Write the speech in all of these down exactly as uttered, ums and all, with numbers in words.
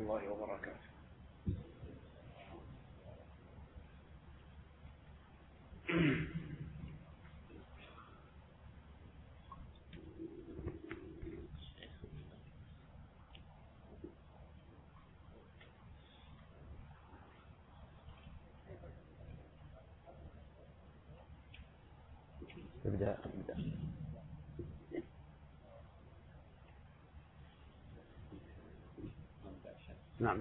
الله وبركاته. ابدأ. نعم.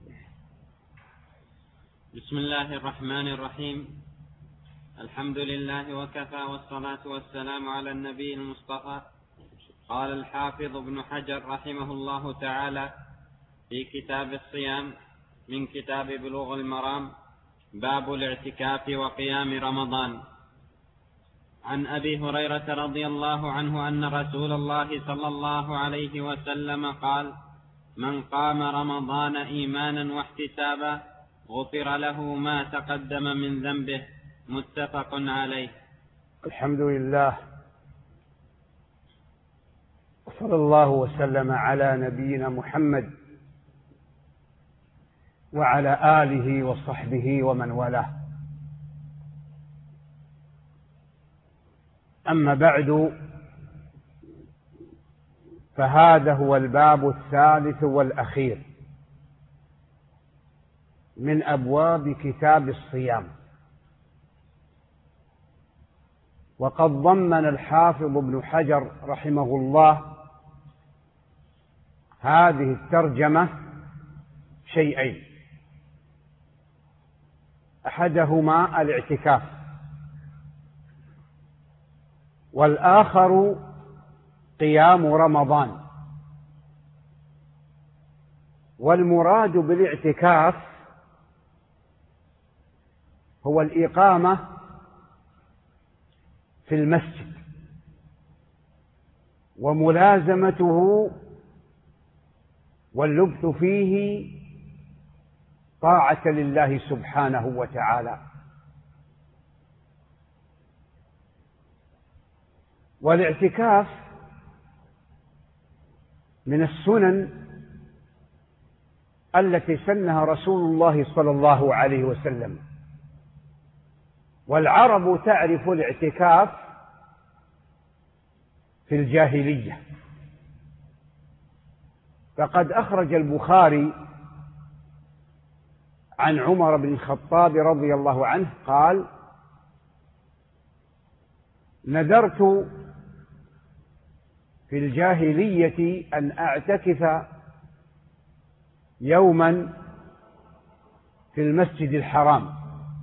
بسم الله الرحمن الرحيم. الحمد لله وكفى، والصلاة والسلام على النبي المصطفى. قال الحافظ ابن حجر رحمه الله تعالى في كتاب الصيام من كتاب بلوغ المرام: باب الاعتكاف وقيام رمضان. عن أبي هريرة رضي الله عنه أن رسول الله صلى الله عليه وسلم قال: من قام رمضان إيمانا واحتسابا غفر له ما تقدم من ذنبه. متفق عليه. الحمد لله، وصلى الله وسلم على نبينا محمد وعلى آله وصحبه ومن والاه. أما بعد، فهذا هو الباب الثالث والأخير من أبواب كتاب الصيام. وقد ضمن الحافظ ابن حجر رحمه الله هذه الترجمة شيئين: أحدهما الاعتكاف، والآخر قيام رمضان. والمراد بالاعتكاف هو الإقامة في المسجد وملازمته واللبث فيه طاعة لله سبحانه وتعالى. والاعتكاف من السنن التي سنها رسول الله صلى الله عليه وسلم. والعرب تعرف الاعتكاف في الجاهلية، فقد أخرج البخاري عن عمر بن الخطاب رضي الله عنه قال: نذرت في الجاهلية أن أعتكف يوما في المسجد الحرام،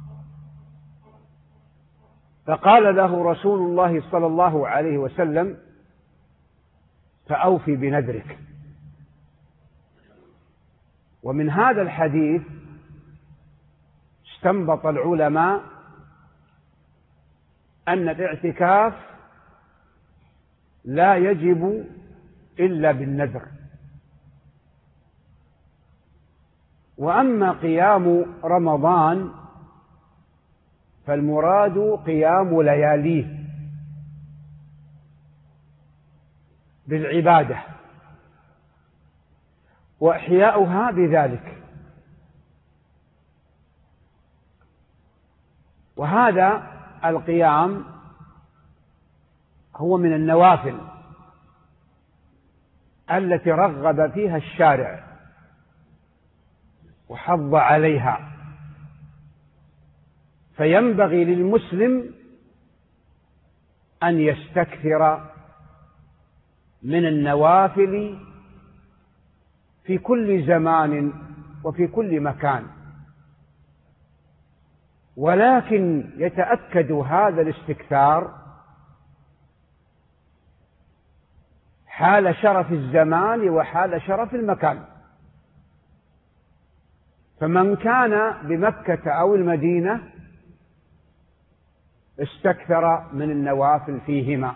فقال له رسول الله صلى الله عليه وسلم: فأوفي بنذرك. ومن هذا الحديث استنبط العلماء أن الاعتكاف لا يجب إلا بالنذر. وأما قيام رمضان فالمراد قيام لياليه بالعبادة وإحياؤها بذلك. وهذا القيام هو من النوافل التي رغب فيها الشارع وحض عليها، فينبغي للمسلم أن يستكثر من النوافل في كل زمان وفي كل مكان، ولكن يتأكد هذا الاستكثار حال شرف الزمان وحال شرف المكان. فمن كان بمكة أو المدينة استكثر من النوافل فيهما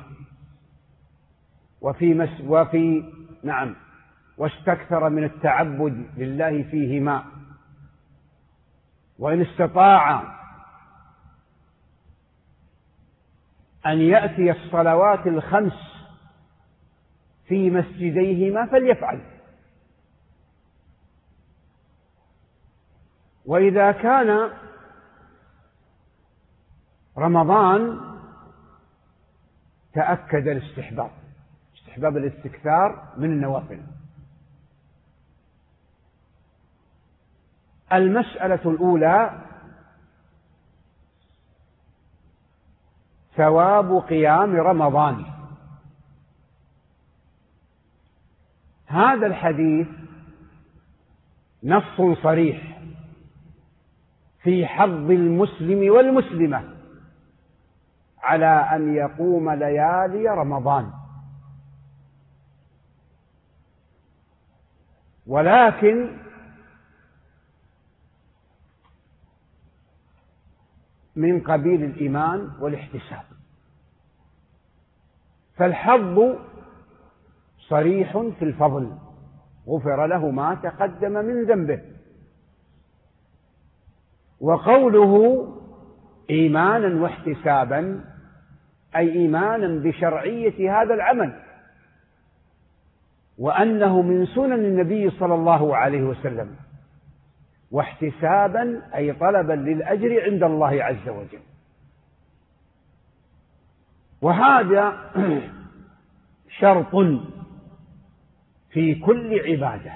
وفي مس وفي نعم واستكثر من التعبد لله فيهما. وإن استطاع أن يأتي الصلوات الخمس في مسجديهما فليفعل، وإذا كان رمضان تأكد الاستحباب، استحباب الاستكثار من النوافل. المسألة الأولى ثواب قيام رمضان. هذا الحديث نص صريح في حض المسلم والمسلمة على أن يقوم ليالي رمضان، ولكن من قبيل الإيمان والاحتساب. فالحظ صريح في الفضل، غفر له ما تقدم من ذنبه. وقوله إيمانا واحتسابا أي إيمانا بشرعية هذا العمل، وأنه من سنن النبي صلى الله عليه وسلم، واحتسابا أي طلبا للأجر عند الله عز وجل. وهذا شرط في كل عبادة،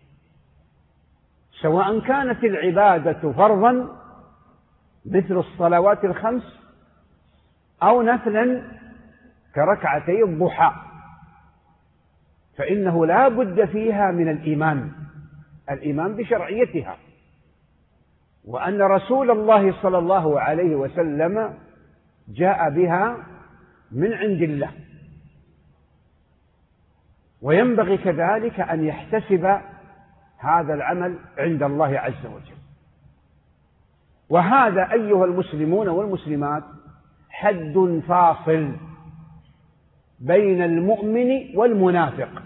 سواء كانت العبادة فرضا مثل الصلوات الخمس أو نفلا كركعتي الضحى، فإنه لا بد فيها من الإيمان، الإيمان بشرعيتها، وأن رسول الله صلى الله عليه وسلم جاء بها من عند الله. وينبغي كذلك أن يحتسب هذا العمل عند الله عز وجل. وهذا أيها المسلمون والمسلمات حد فاصل بين المؤمن والمنافق،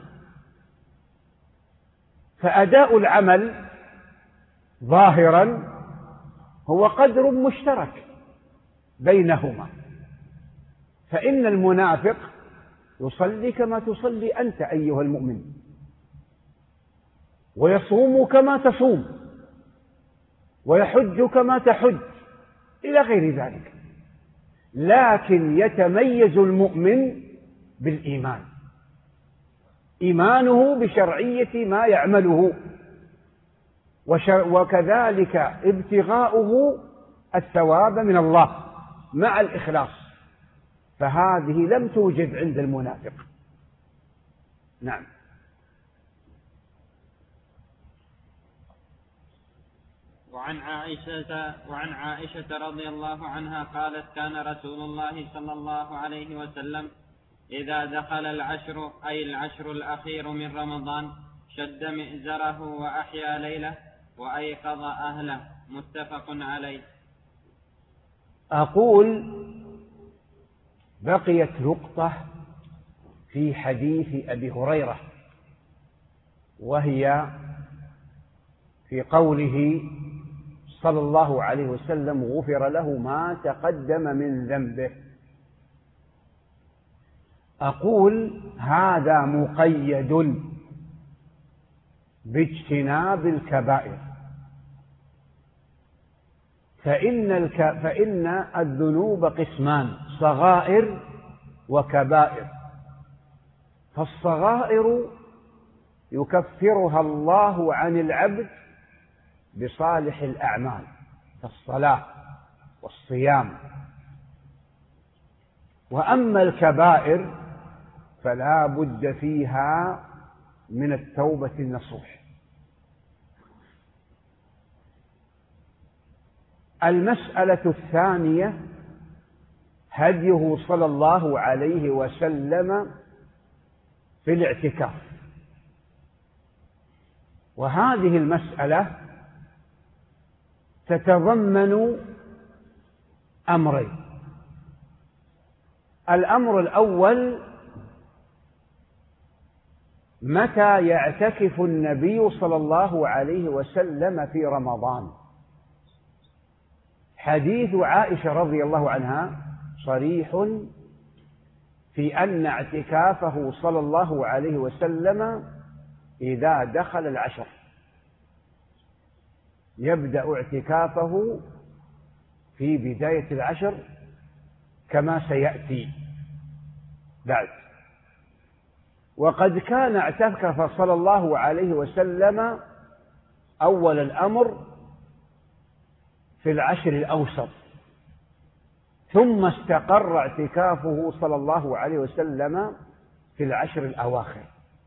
فأداء العمل ظاهرا هو قدر مشترك بينهما، فإن المنافق يصلي كما تصلي أنت أيها المؤمن، ويصوم كما تصوم، ويحج كما تحج، إلى غير ذلك، لكن يتميز المؤمن بالإيمان، إيمانه بشرعية ما يعمله، وكذلك ابتغاؤه الثواب من الله مع الإخلاص، فهذه لم توجد عند المنافق. نعم. وعن عائشة وعن عائشة رضي الله عنها قالت: كان رسول الله صلى الله عليه وسلم إذا دخل العشر أي العشر الأخير من رمضان شد مئزره وأحيا ليله وأيقظ أهله، متفق عليه. أقول بقيت نقطة في حديث أبي هريرة، وهي في قوله صلى الله عليه وسلم: غفر له ما تقدم من ذنبه. أقول هذا مقيد باجتناب الكبائر، فإن, الك... فإن الذنوب قسمان: صغائر وكبائر. فالصغائر يكفرها الله عن العبد بصالح الأعمال كالصلاة والصيام، وأما الكبائر فلا بد فيها من التوبة النصوح. المسألة الثانية هديه صلى الله عليه وسلم في الاعتكاف، وهذه المسألة تتضمن أمرين: الأمر الأول متى يعتكف النبي صلى الله عليه وسلم في رمضان. حديث عائشة رضي الله عنها صريح في أن اعتكافه صلى الله عليه وسلم إذا دخل العشر، يبدأ اعتكافه في بداية العشر كما سيأتي بعد. وقد كان اعتكف صلى الله عليه وسلم أول الأمر في العشر الأوسط، ثم استقر اعتكافه صلى الله عليه وسلم في العشر الأواخر.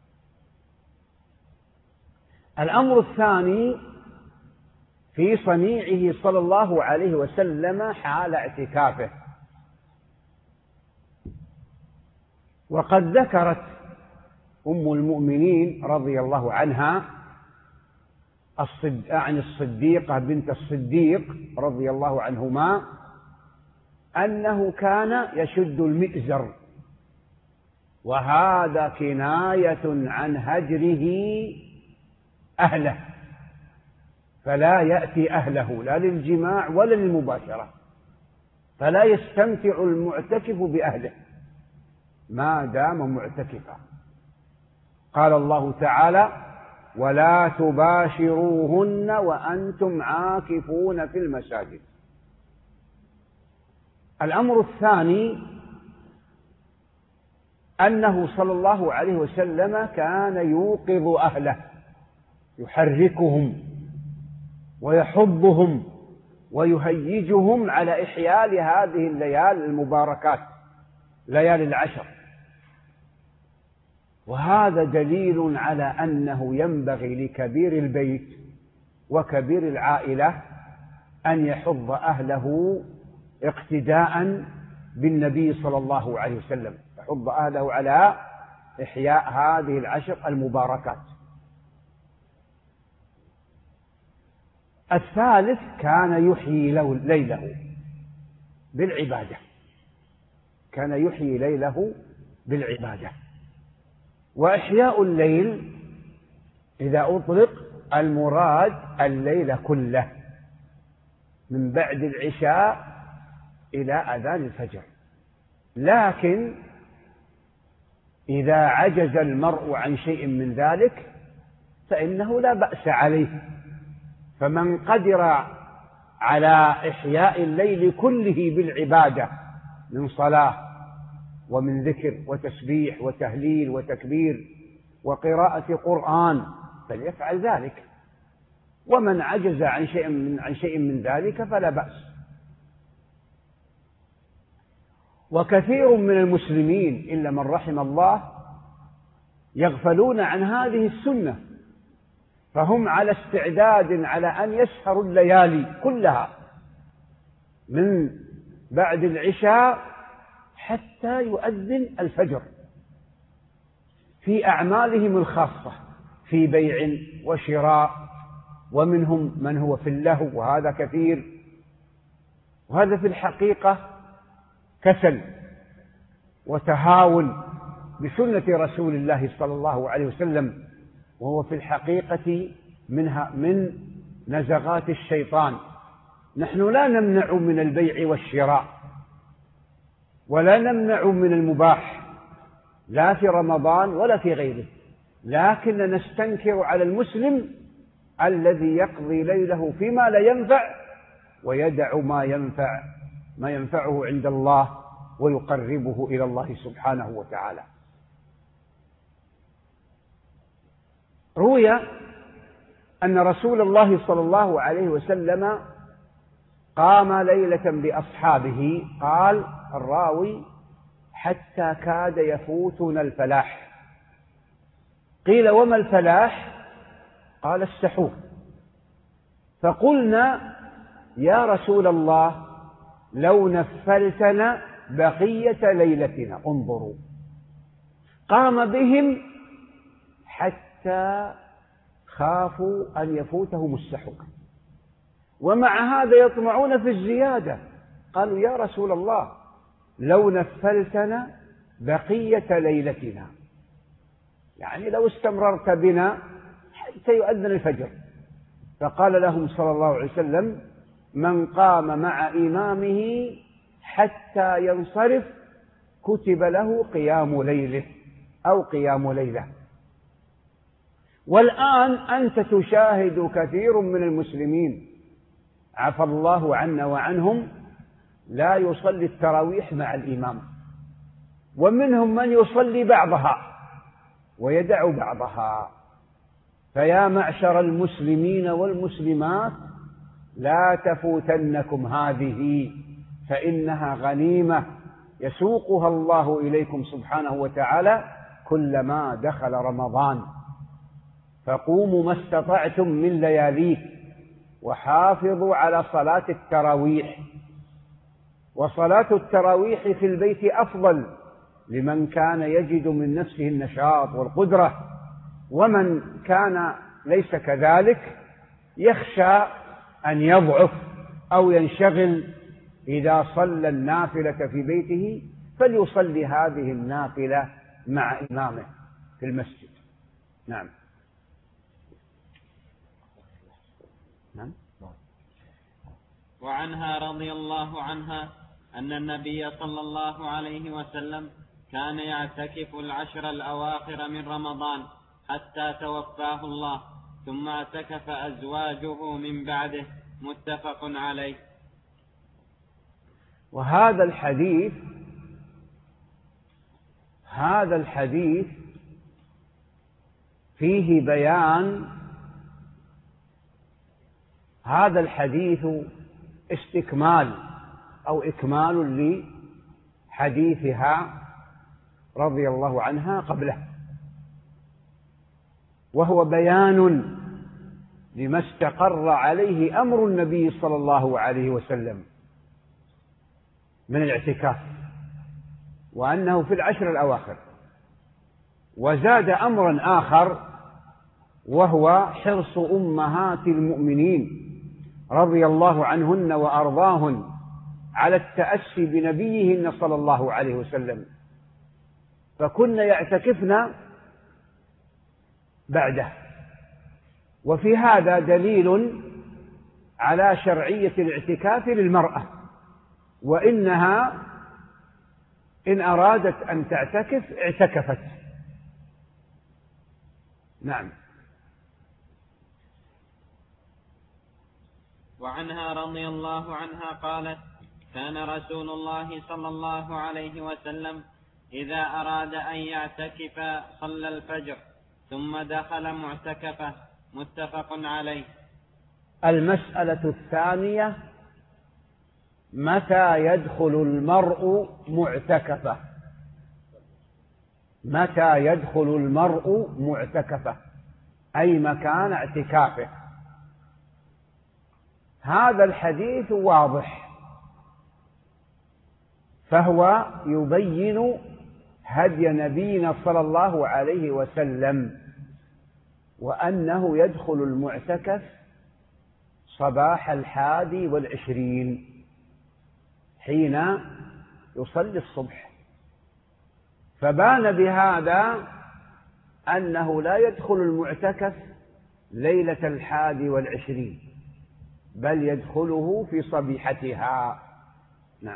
الأمر الثاني في صنيعه صلى الله عليه وسلم حال اعتكافه. وقد ذكرت أم المؤمنين رضي الله عنها عن الصديقة بنت الصديق رضي الله عنهما أنه كان يشد المئزر، وهذا كناية عن هجره أهله، فلا يأتي أهله لا للجماع ولا للمباشرة، فلا يستمتع المعتكف بأهله ما دام معتكفا. قال الله تعالى: ولا تباشروهن وأنتم عاكفون في المساجد. الأمر الثاني أنه صلى الله عليه وسلم كان يوقظ أهله، يحركهم ويحضهم ويهيجهم على إحياء هذه الليالي المباركات، ليالي العشر. وهذا دليل على أنه ينبغي لكبير البيت وكبير العائلة أن يحض أهله اقتداء بالنبي صلى الله عليه وسلم، يحض أهله على إحياء هذه العشر المباركات. الثالث كان يحيي ليله بالعبادة، كان يحيي ليله بالعبادة. وإحياء الليل إذا أطلق المراد الليل كله من بعد العشاء إلى أذان الفجر، لكن إذا عجز المرء عن شيء من ذلك فإنه لا بأس عليه. فمن قدر على إحياء الليل كله بالعبادة من صلاة ومن ذكر وتسبيح وتهليل وتكبير وقراءة قرآن فليفعل ذلك، ومن عجز عن شيء من عن شيء من ذلك فلا بأس. وكثير من المسلمين إلا من رحم الله يغفلون عن هذه السنة، فهم على استعداد على أن يسهروا الليالي كلها من بعد العشاء حتى يؤذن الفجر في أعمالهم الخاصة، في بيع وشراء، ومنهم من هو في اللهو، وهذا كثير. وهذا في الحقيقة كسل وتهاون بسنة رسول الله صلى الله عليه وسلم، وهو في الحقيقة منها من نزغات الشيطان. نحن لا نمنع من البيع والشراء ولا نمنع من المباح لا في رمضان ولا في غيره، لكن نستنكر على المسلم الذي يقضي ليله فيما لا ينفع ويدع ما ينفع ما ينفعه عند الله ويقربه إلى الله سبحانه وتعالى. روي أن رسول الله صلى الله عليه وسلم قام ليلة بأصحابه، قال الراوي: حتى كاد يفوتنا الفلاح. قيل: وما الفلاح؟ قال: السحور. فقلنا: يا رسول الله لو نفلتنا بقية ليلتنا. انظروا، قام بهم حتى خافوا أن يفوتهم السحور، ومع هذا يطمعون في الزيادة. قالوا: يا رسول الله لو نفلتنا بقية ليلتنا، يعني لو استمررت بنا حتى يؤذن الفجر. فقال لهم صلى الله عليه وسلم: من قام مع إمامه حتى ينصرف كتب له قيام ليله أو قيام ليلة. والآن أنت تشاهد كثير من المسلمين عفى الله عنا وعنهم لا يصلي التراويح مع الإمام، ومنهم من يصلي بعضها ويدع بعضها. فيا معشر المسلمين والمسلمات لا تفوتنكم هذه، فإنها غنيمة يسوقها الله إليكم سبحانه وتعالى كلما دخل رمضان. فقوموا ما استطعتم من لياليه، وحافظوا على صلاة التراويح. وصلاة التراويح في البيت أفضل لمن كان يجد من نفسه النشاط والقدرة، ومن كان ليس كذلك يخشى أن يضعف أو ينشغل إذا صلى النافلة في بيته، فليصلي هذه النافلة مع إمامه في المسجد. نعم. نعم. وعنها رضي الله عنها أن النبي صلى الله عليه وسلم كان يعتكف العشر الأواخر من رمضان حتى توفاه الله، ثم اعتكف أزواجه من بعده، متفق عليه. وهذا الحديث هذا الحديث فيه بيان، هذا الحديث استكمال أو إكمال لحديثها رضي الله عنها قبله، وهو بيان لما استقر عليه أمر النبي صلى الله عليه وسلم من الاعتكاف، وأنه في العشر الأواخر. وزاد أمرا آخر وهو حرص أمهات المؤمنين رضي الله عنهن وأرضاهن على التأسي بنبيهن صلى الله عليه وسلم، فكن يعتكفن بعده. وفي هذا دليل على شرعية الاعتكاف للمرأة، وإنها إن أرادت أن تعتكف اعتكفت. نعم. وعنها رضي الله عنها قالت: كان رسول الله صلى الله عليه وسلم إذا أراد أن يعتكف صلى الفجر ثم دخل معتكفه، متفق عليه. المسألة الثانية: متى يدخل المرء معتكفه؟ متى يدخل المرء معتكفه أي مكان اعتكافه؟ هذا الحديث واضح، فهو يبين هدي نبينا صلى الله عليه وسلم، وأنه يدخل المعتكف صباح الحادي والعشرين حين يصلي الصبح. فبان بهذا أنه لا يدخل المعتكف ليلة الحادي والعشرين، بل يدخله في صبيحتها. نعم.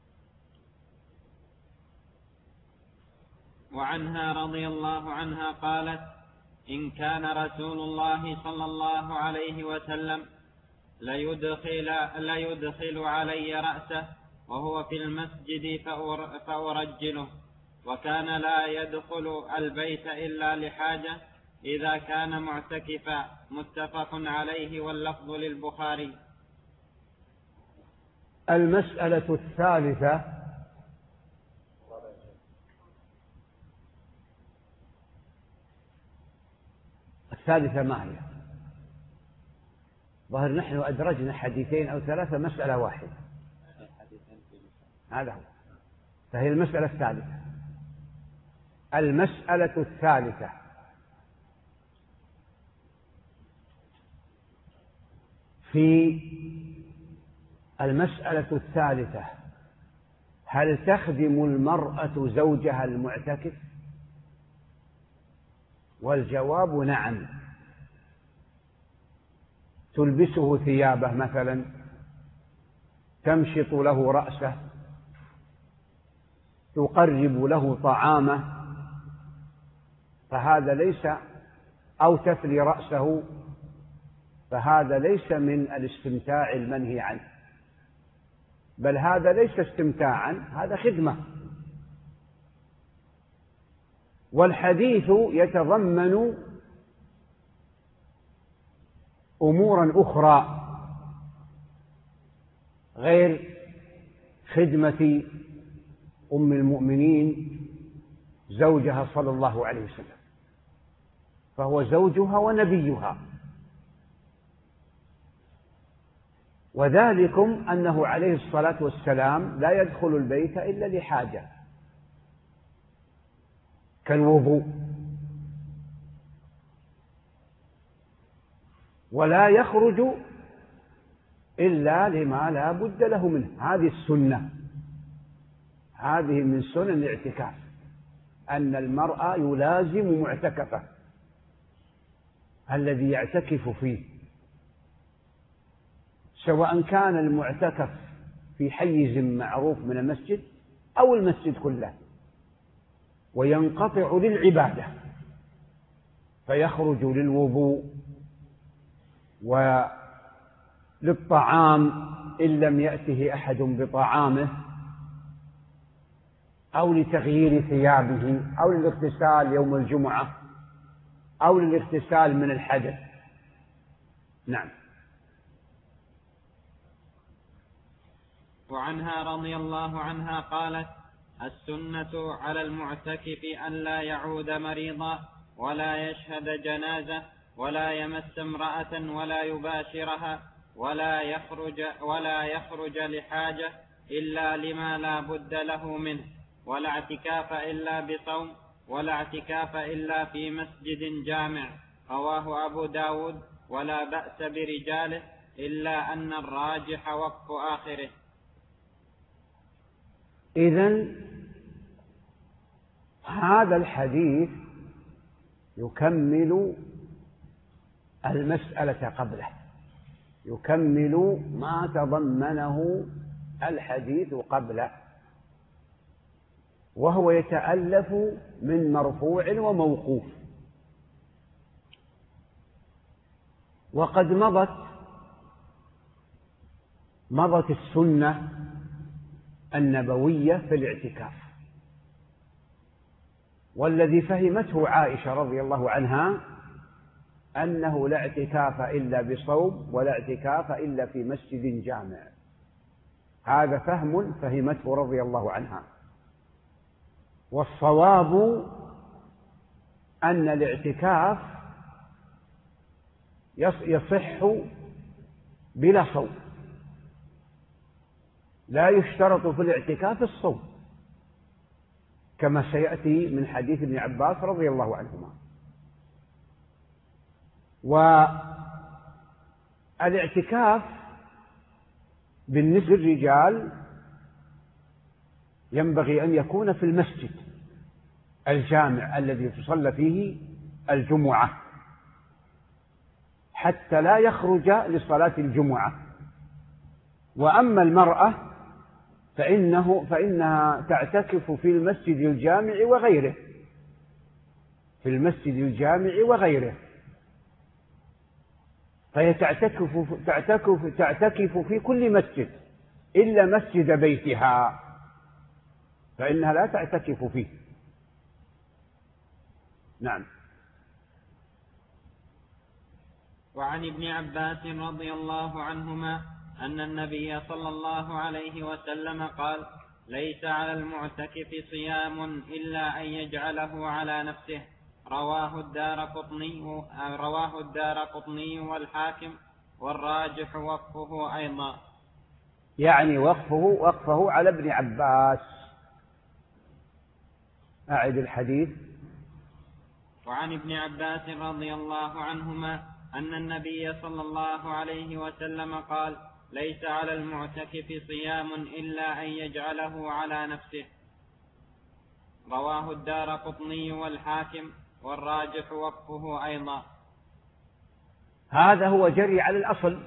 وعنها رضي الله عنها قالت: إن كان رسول الله صلى الله عليه وسلم ليدخل, ليدخل علي رأسه وهو في المسجد فأرجله، وكان لا يدخل البيت إلا لحاجة إذا كان معتكفا، متفق عليه واللفظ للبخاري. المسألة الثالثة: الثالثة ما هي؟ ظهر نحن أدرجنا حديثين أو ثلاثة مسألة واحدة، هذا هو. فهي المسألة الثالثة. المسألة الثالثة: في المسألة الثالثة هل تخدم المرأة زوجها المعتكف؟ والجواب نعم. تلبسه ثيابه مثلا، تمشط له رأسه، تقرب له طعامه، فهذا ليس أو تفلي رأسه، فهذا ليس من الاستمتاع المنهي عنه، بل هذا ليس استمتاعا، هذا خدمة. والحديث يتضمن أمورا أخرى غير خدمة أم المؤمنين زوجها صلى الله عليه وسلم، فهو زوجها ونبيها. وذلكم أنه عليه الصلاة والسلام لا يدخل البيت إلا لحاجة كالوضوء، ولا يخرج إلا لما لا بد له منه. هذه السنة، هذه من سنن الاعتكاف، أن المرأة يلازم معتكفه الذي يعتكف فيه، سواء كان المعتكف في حيز معروف من المسجد أو المسجد كله، وينقطع للعبادة فيخرج للوضوء وللطعام إن لم يأته أحد بطعامه، أو لتغيير ثيابه، أو للاغتسال يوم الجمعة، أو للاغتسال من الحدث. نعم. وعنها رضي الله عنها قالت: السنة على المعتكف أن لا يعود مريضا ولا يشهد جنازة ولا يمس امرأة ولا يباشرها ولا يخرج, ولا يخرج لحاجة إلا لما لا بد له منه، ولا اعتكاف إلا بصوم، ولا اعتكاف إلا في مسجد جامع. رواه أبو داود. ولا بأس برجاله إلا أن الراجح وقف آخره. إذن هذا الحديث يكمل المسألة قبله، يكمل ما تضمنه الحديث قبله، وهو يتألف من مرفوع وموقوف. وقد مضت مضت السنة النبوية في الاعتكاف، والذي فهمته عائشة رضي الله عنها أنه لا اعتكاف إلا بصوم ولا اعتكاف إلا في مسجد جامع. هذا فهم فهمته رضي الله عنها. والصواب أن الاعتكاف يصح بلا صوم، لا يشترط في الاعتكاف الصوم، كما سيأتي من حديث ابن عباس رضي الله عنهما. والاعتكاف بالنسبة للرجال ينبغي أن يكون في المسجد الجامع الذي تصلى فيه الجمعة، حتى لا يخرج لصلاة الجمعة. وأما المرأة فإنه فإنها تعتكف في المسجد الجامع وغيره، في المسجد الجامع وغيره، فهي تعتكف تعتكف تعتكف في كل مسجد إلا مسجد بيتها، فإنها لا تعتكف فيه. نعم. وعن ابن عباس رضي الله عنهما أن النبي صلى الله عليه وسلم قال: ليس على المعتكف صيام إلا أن يجعله على نفسه. رواه الدارقطني رواه الدارقطني والحاكم، والراجح وقفه أيضا. يعني وقفه وقفه على ابن عباس. أعد الحديث. وعن ابن عباس رضي الله عنهما أن النبي صلى الله عليه وسلم قال: ليس على المعتكف صيام إلا أن يجعله على نفسه. رواه الدارقطني والحاكم، والراجح وقفه أيضا. هذا هو جري على الأصل،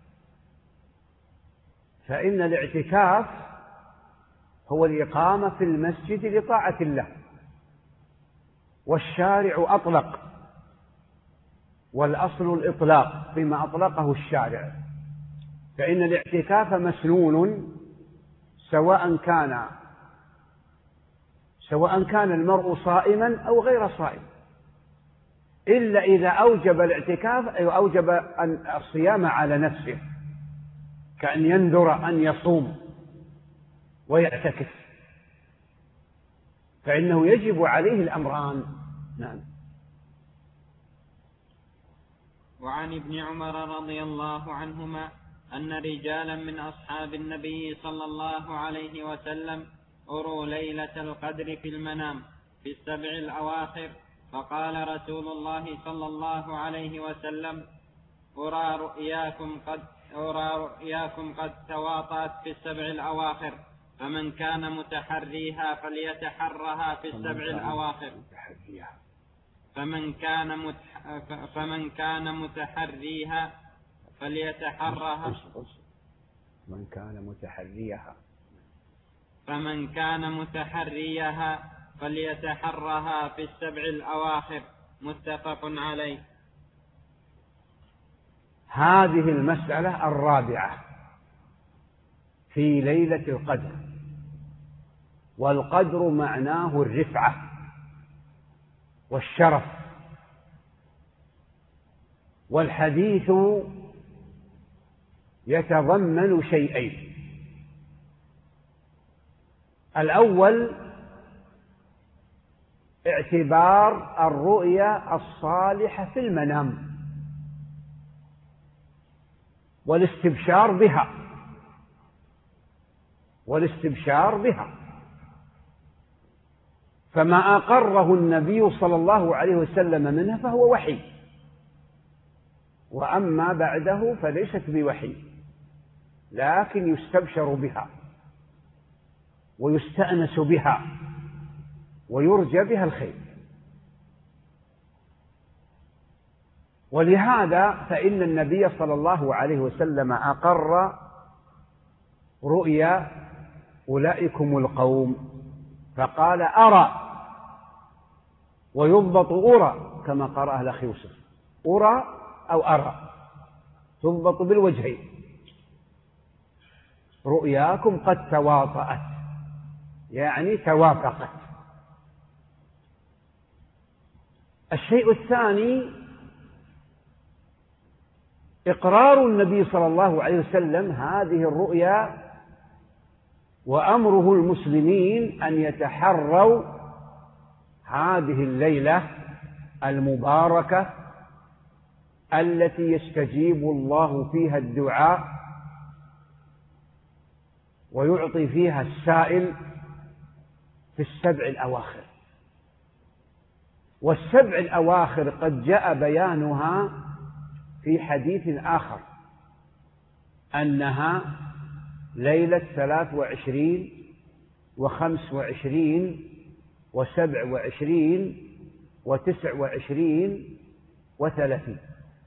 فإن الاعتكاف هو الإقامة في المسجد لطاعة الله، والشارع أطلق والأصل الإطلاق فيما أطلقه الشارع، فإن الاعتكاف مسنون سواء كان سواء كان المرء صائما أو غير صائم، إلا إذا أوجب الاعتكاف أو أوجب الصيام على نفسه، كأن ينذر أن يصوم ويعتكف، فإنه يجب عليه الأمران. نعم. وعن ابن عمر رضي الله عنهما أن رجالا من أصحاب النبي صلى الله عليه وسلم أروا ليلة القدر في المنام في السبع الأواخر، فقال رسول الله صلى الله عليه وسلم: أرى رؤياكم قد أرى رؤياكم قد تواطأت في السبع الأواخر، فمن كان متحريها فليتحرها في السبع الأواخر. فمن كان متح... فمن كان متحريها فليتحرها من كان متحريها فمن كان متحريها فليتحرها في السبع الأواخر. متفق عليه. هذه المسألة الرابعة في ليلة القدر، والقدر معناه الرفعة والشرف، والحديث يتضمن شيئين: الأول اعتبار الرؤيا الصالحة في المنام والاستبشار بها والاستبشار بها فما أقره النبي صلى الله عليه وسلم منها فهو وحي، وأما بعده فليست بوحي، لكن يستبشر بها ويستأنس بها ويرجى بها الخير. ولهذا فإن النبي صلى الله عليه وسلم أقر رؤيا أولئكم القوم فقال: أرى، ويضبط أرى كما قرأه الأخ يوسف، أرى أو أرى، تضبط بالوجهين. رؤياكم قد تواطأت يعني توافقت. الشيء الثاني إقرار النبي صلى الله عليه وسلم هذه الرؤيا، وأمره المسلمين أن يتحروا هذه الليلة المباركة التي يستجيب الله فيها الدعاء ويعطي فيها السائل في السبع الأواخر. والسبع الأواخر قد جاء بيانها في حديث آخر أنها ليلة ثلاث وعشرين وخمس وعشرين وسبع وعشرين وتسع وعشرين وثلاثين،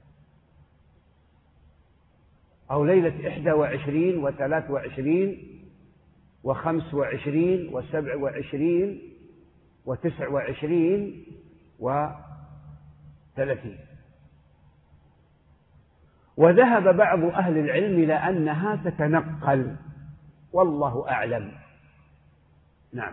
أو ليلة إحدى وعشرين وثلاث وعشرين وخمس وعشرين وسبع وعشرين وتسع وعشرين وثلاثين. وذهب بعض أهل العلم إلى أنها تتنقل، والله أعلم. نعم.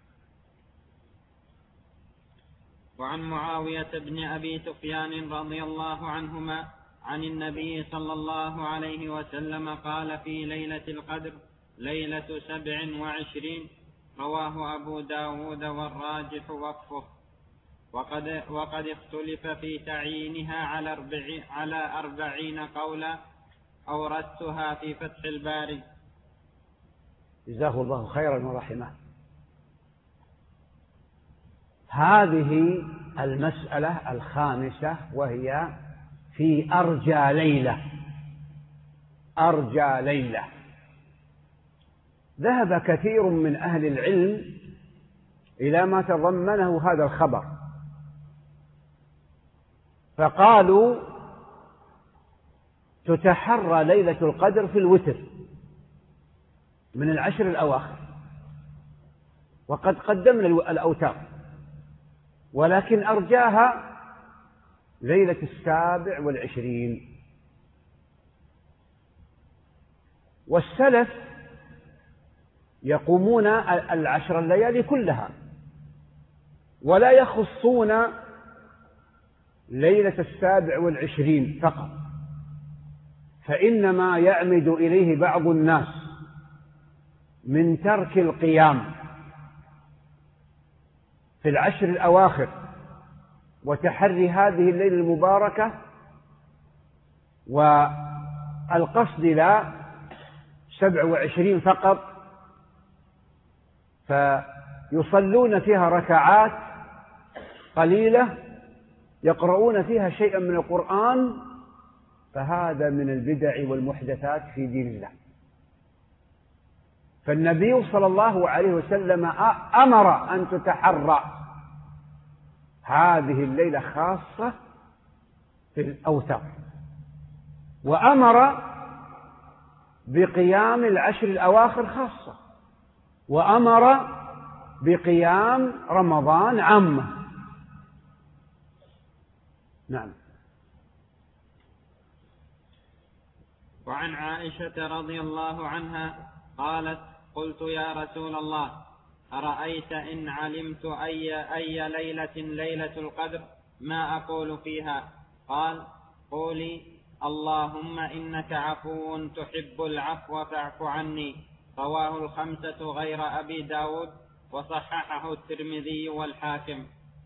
وعن معاوية بن أبي سفيان رضي الله عنهما عن النبي صلى الله عليه وسلم قال في ليلة القدر: ليلة سبع وعشرين. رواه أبو داود والراجح وقفه. وقد, وقد اختلف في تعيينها على, أربعين على أربعين قولا، أوردتها في فتح الباري. جزاه الله خيرا ورحمه. هذه المسألة الخامسة، وهي في أرجى ليلة. أرجى ليلة ذهب كثير من أهل العلم إلى ما تضمنه هذا الخبر، فقالوا تتحرى ليلة القدر في الوتر من العشر الأواخر، وقد قدمنا الأوتار، ولكن أرجاها ليلة السابع والعشرين. والسلف يقومون العشر الليالي كلها ولا يخصون ليلة السابع والعشرين فقط، فإنما يعمد إليه بعض الناس من ترك القيام في العشر الأواخر وتحري هذه الليلة المباركة، والقصد لا سبع وعشرين فقط، فيصلون فيها ركعات قليلة يقرؤون فيها شيئا من القرآن، فهذا من البدع والمحدثات في دين الله. فالنبي صلى الله عليه وسلم أمر أن تتحرى هذه الليلة خاصة في الأوتار، وأمر بقيام العشر الأواخر خاصة، وأمر بقيام رمضان عامة. نعم. وعن عائشة رضي الله عنها قالت: قلت يا رسول الله أرأيت إن علمت أي, أي ليلة ليلة القدر ما أقول فيها؟ قال: قولي اللهم إنك عفو تحب العفو فاعف عني. رواه الخمسة غير أبي داود، وصححه الترمذي والحاكم.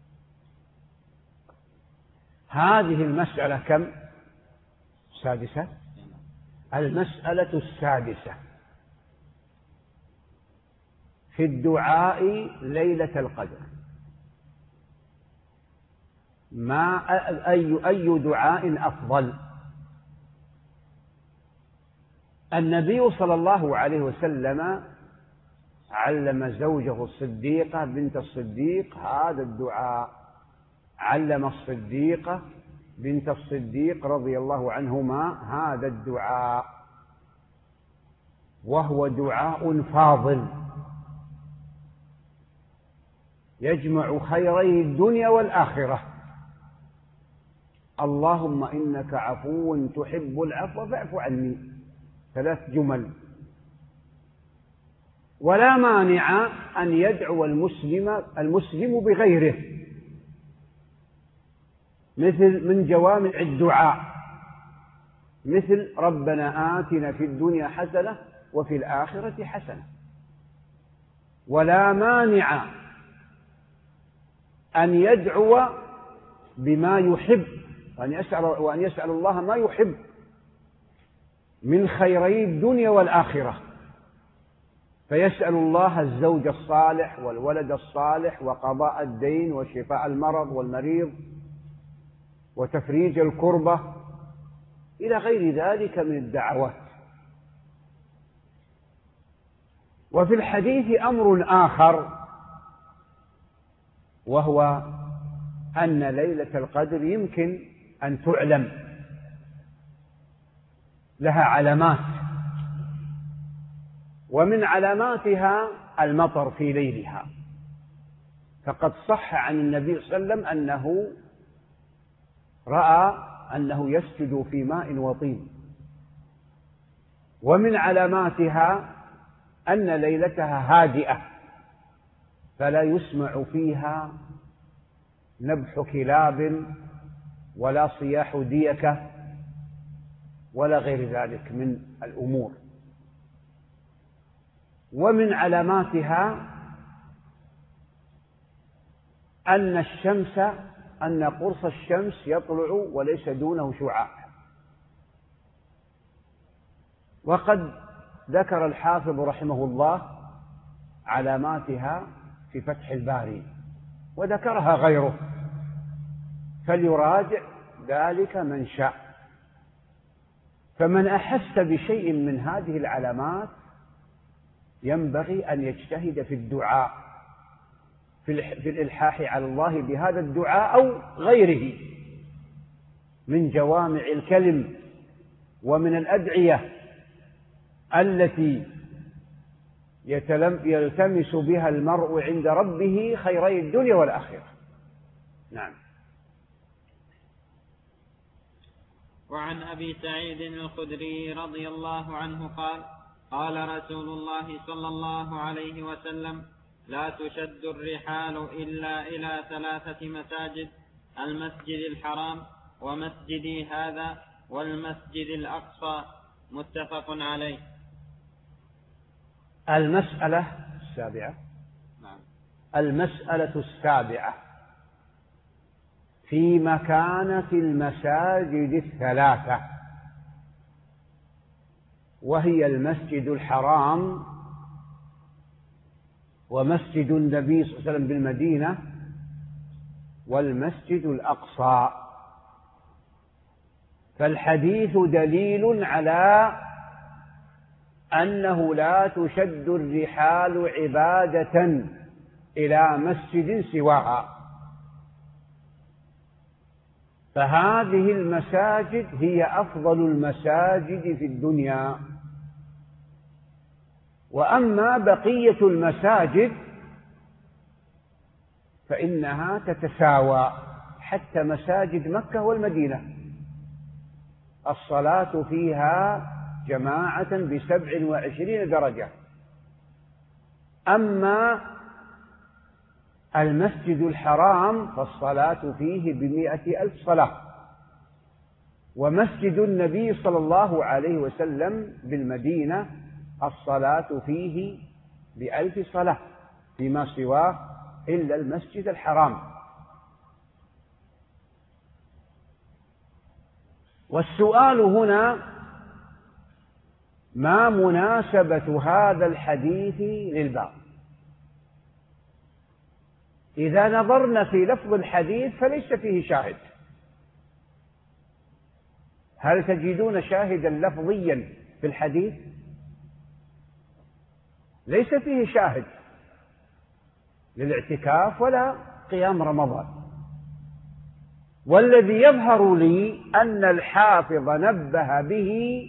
هذه المسألة كم؟ سادسة. المسألة السادسة في الدعاء ليلة القدر. ما أي أي دعاء أفضل؟ النبي صلى الله عليه وسلم علم زوجه الصديقة بنت الصديق هذا الدعاء، علم الصديقة بنت الصديق رضي الله عنهما هذا الدعاء، وهو دعاء فاضل يجمع خيري الدنيا والآخرة. اللهم إنك عفو تحب العفو فاعف عني. ثلاث جمل. ولا مانع أن يدعو المسلم المسلم بغيره، مثل من جوامع الدعاء، مثل ربنا آتنا في الدنيا حسنة وفي الآخرة حسنة. ولا مانع أن يدعو بما يحب، وأن يسأل, وأن يسأل الله ما يحب من خيري الدنيا والآخرة، فيسأل الله الزوج الصالح والولد الصالح وقضاء الدين وشفاء المرض والمريض وتفريج الكربة إلى غير ذلك من الدعوات. وفي الحديث أمر آخر، وهو أن ليلة القدر يمكن أن تعلم، لها علامات، ومن علاماتها المطر في ليلها، فقد صح عن النبي صلى الله عليه وسلم أنه رأى أنه يسجد في ماء وطين. ومن علاماتها أن ليلتها هادئة، فلا يسمع فيها نبح كلاب ولا صياح ديكة ولا غير ذلك من الأمور. ومن علاماتها أن الشمس أن قرص الشمس يطلع وليس دونه شعاع. وقد ذكر الحافظ رحمه الله علاماتها في فتح الباري، وذكرها غيره، فليراجع ذلك من شاء. فمن أحس بشيء من هذه العلامات ينبغي أن يجتهد في الدعاء، في الإلحاح على الله بهذا الدعاء أو غيره من جوامع الكلم ومن الأدعية التي يلتمس بها المرء عند ربه خيري الدنيا والآخرة. نعم. وعن أبي سعيد الخدري رضي الله عنه قال قال رسول الله صلى الله عليه وسلم لا تشد الرحال إلا إلى ثلاثة مساجد: المسجد الحرام ومسجدي هذا والمسجد الأقصى. متفق عليه. المسألة السابعة. نعم. المسألة السابعة في مكانة المساجد الثلاثة، وهي المسجد الحرام ومسجد النبي صلى الله عليه وسلم بالمدينة والمسجد الأقصى. فالحديث دليل على أنه لا تشد الرحال عبادة إلى مسجد سواها، فهذه المساجد هي أفضل المساجد في الدنيا. وأما بقية المساجد فإنها تتساوى، حتى مساجد مكة والمدينة الصلاة فيها جماعة بسبع وعشرين درجة. أما المسجد الحرام فالصلاة فيه بمئة ألف صلاة، ومسجد النبي صلى الله عليه وسلم بالمدينة الصلاة فيه بألف صلاة فيما سواه إلا المسجد الحرام. والسؤال هنا: ما مناسبة هذا الحديث للباب؟ إذا نظرنا في لفظ الحديث فليس فيه شاهد. هل تجدون شاهدا لفظيا في الحديث؟ ليس فيه شاهد للاعتكاف ولا قيام رمضان. والذي يظهر لي أن الحافظ نبه به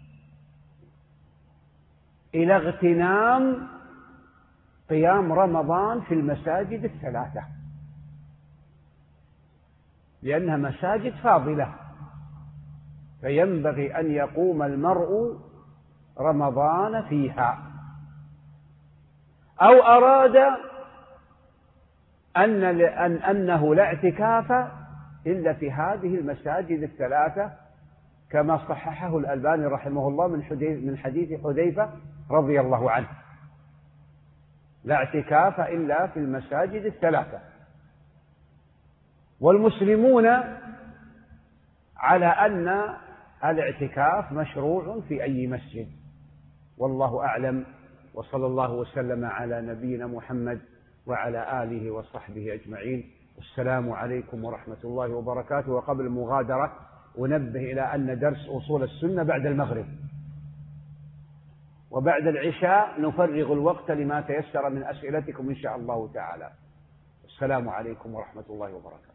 إلى اغتنام قيام رمضان في المساجد الثلاثة، لأنها مساجد فاضلة، فينبغي أن يقوم المرء رمضان فيها. أو أراد أن أنه لا اعتكاف إلا في هذه المساجد الثلاثة، كما صححه الألباني رحمه الله من حديث حذيفة رضي الله عنه: لا اعتكاف إلا في المساجد الثلاثة. والمسلمون على أن الاعتكاف مشروع في أي مسجد، والله أعلم. وصلى الله وسلم على نبينا محمد وعلى آله وصحبه أجمعين. والسلام عليكم ورحمة الله وبركاته. وقبل المغادرة أنبه إلى أن درس أصول السنة بعد المغرب، وبعد العشاء نفرغ الوقت لما تيسر من أسئلتكم إن شاء الله تعالى. السلام عليكم ورحمة الله وبركاته.